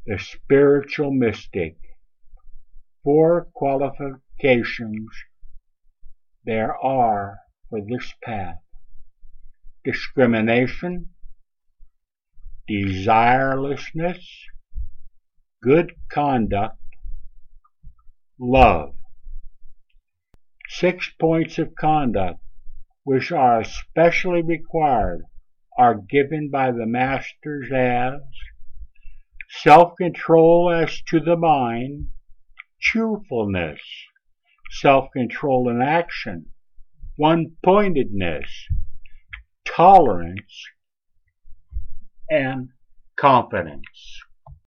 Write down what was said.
The spiritual mystic. 4 qualifications there are for this path: discrimination, desirelessness, good conduct, love. 6 points of conduct which are especially required are given by the masters as self-control as to the mind, cheerfulness, self-control in action, one-pointedness, tolerance, and confidence.